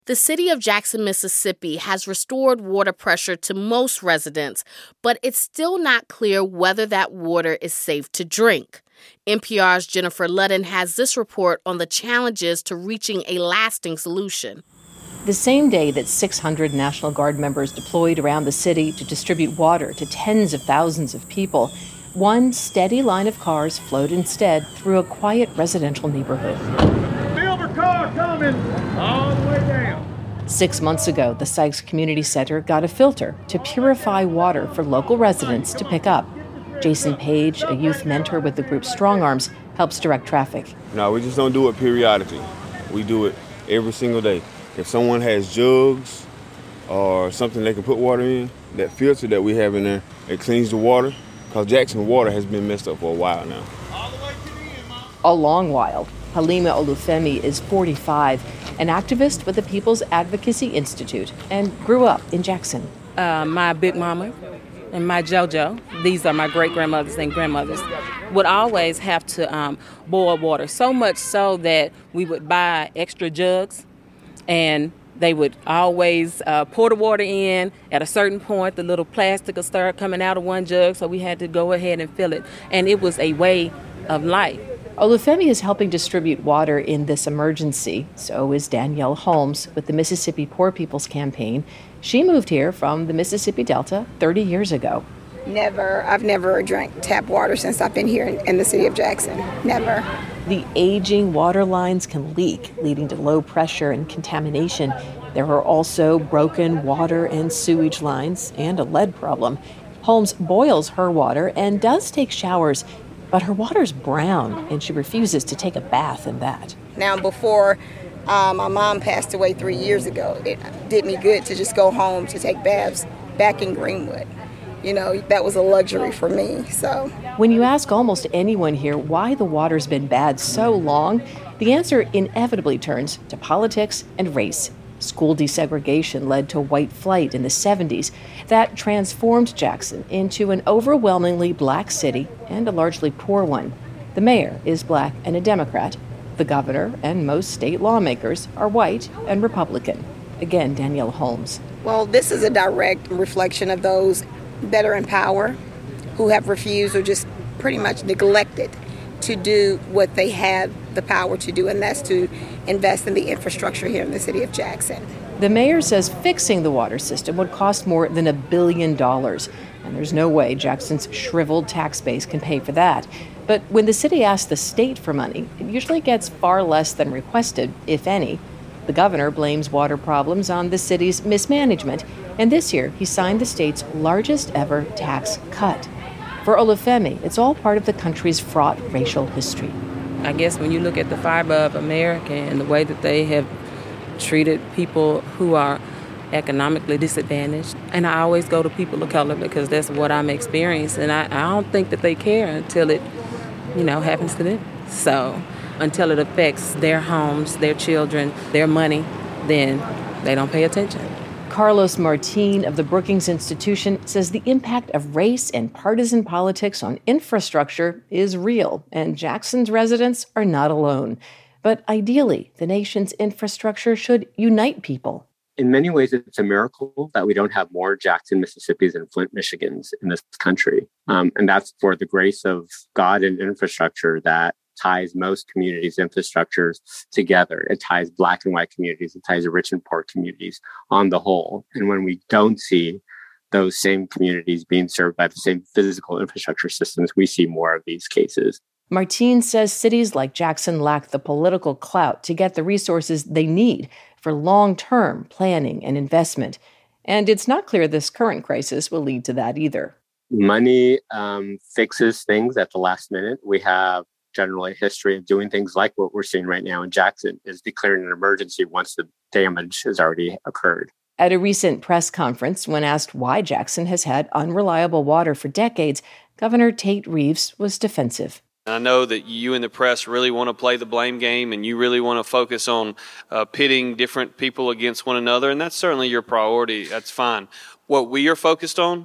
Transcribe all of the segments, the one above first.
The city of Jackson, Mississippi has restored water pressure to most residents, but it's still not clear whether that water is safe to drink. NPR's Jennifer Ludden has this report on the challenges to reaching a lasting solution. The same day that 600 National Guard members deployed around the city to distribute water to tens of thousands of people, one steady line of cars flowed instead through a quiet residential neighborhood. Silver car coming all the way down. 6 months ago, the Sykes Community Center got a filter to purify water for local residents to pick up. Jason Page, a youth mentor with the group Strong Arms, helps direct traffic. No, we just don't do it periodically. We do it every single day. If someone has jugs or something they can put water in, that filter that we have in there, it cleans the water, because Jackson water has been messed up for a while now. A long while. Halima Olufemi is 45, an activist with the People's Advocacy Institute, and grew up in Jackson. My big mama and my JoJo, these are my great-grandmothers and grandmothers, would always have to boil water, so much so that we would buy extra jugs, and they would always pour the water in. At a certain point, the little plastic would start coming out of one jug, so we had to go ahead and fill it. And it was a way of life. Olufemi is helping distribute water in this emergency. So is Danielle Holmes with the Mississippi Poor People's Campaign. She moved here from the Mississippi Delta 30 years ago. I've never drank tap water since I've been here in the city of Jackson. Never. The aging water lines can leak, leading to low pressure and contamination. There are also broken water and sewage lines and a lead problem. Holmes boils her water and does take showers, but her water's brown, and she refuses to take a bath in that. Now, before my mom passed away 3 years ago, it did me good to just go home to take baths back in Greenwood. You know, that was a luxury for me, so. When you ask almost anyone here why the water's been bad so long, the answer inevitably turns to politics and race. School desegregation led to white flight in the 70s. That transformed Jackson into an overwhelmingly black city and a largely poor one. The mayor is black and a Democrat. The governor and most state lawmakers are white and Republican. Again, Danielle Holmes. Well, this is a direct reflection of those that are in power who have refused or just pretty much neglected to do what they had the power to do, and that's to invest in the infrastructure here in the city of Jackson. The mayor says fixing the water system would cost more than $1 billion, and there's no way Jackson's shriveled tax base can pay for that. But when the city asks the state for money, it usually gets far less than requested, if any. The governor blames water problems on the city's mismanagement, and this year he signed the state's largest ever tax cut. For Olufemi, it's all part of the country's fraught racial history. I guess when you look at the fiber of America and the way that they have treated people who are economically disadvantaged, and I always go to people of color because that's what I'm experiencing, and I don't think that they care until it, happens to them. So until it affects their homes, their children, their money, then they don't pay attention. Carlos Martin of the Brookings Institution says the impact of race and partisan politics on infrastructure is real, and Jackson's residents are not alone. But ideally, the nation's infrastructure should unite people. In many ways, it's a miracle that we don't have more Jackson, Mississippis and Flint, Michigans in this country. And that's for the grace of God and infrastructure that ties most communities' infrastructures together. It ties Black and white communities. It ties rich and poor communities on the whole. And when we don't see those same communities being served by the same physical infrastructure systems, we see more of these cases. Martin says cities like Jackson lack the political clout to get the resources they need for long-term planning and investment. And it's not clear this current crisis will lead to that either. Money fixes things at the last minute. We have generally a history of doing things like what we're seeing right now in Jackson, is declaring an emergency once the damage has already occurred. At a recent press conference, when asked why Jackson has had unreliable water for decades, Governor Tate Reeves was defensive. I know that you in the press really want to play the blame game and you really want to focus on pitting different people against one another, and that's certainly your priority. That's fine. What we are focused on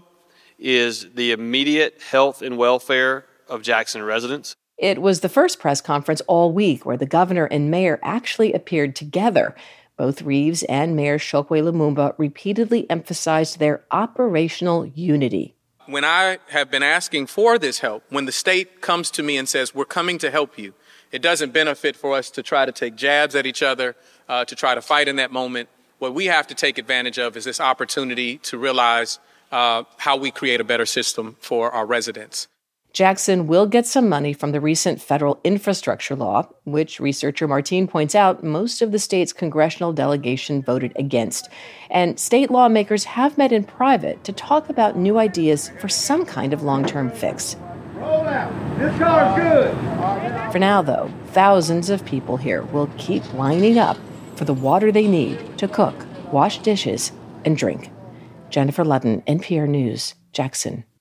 is the immediate health and welfare of Jackson residents. It was the first press conference all week where the governor and mayor actually appeared together. Both Reeves and Mayor Chokwe Lumumba repeatedly emphasized their operational unity. When I have been asking for this help, when the state comes to me and says, we're coming to help you, it doesn't benefit for us to try to take jabs at each other, to try to fight in that moment. What we have to take advantage of is this opportunity to realize how we create a better system for our residents. Jackson will get some money from the recent federal infrastructure law, which researcher Martine points out most of the state's congressional delegation voted against. And state lawmakers have met in private to talk about new ideas for some kind of long-term fix. Roll out. This car's good. For now, though, thousands of people here will keep lining up for the water they need to cook, wash dishes, and drink. Jennifer Ludden, NPR News, Jackson.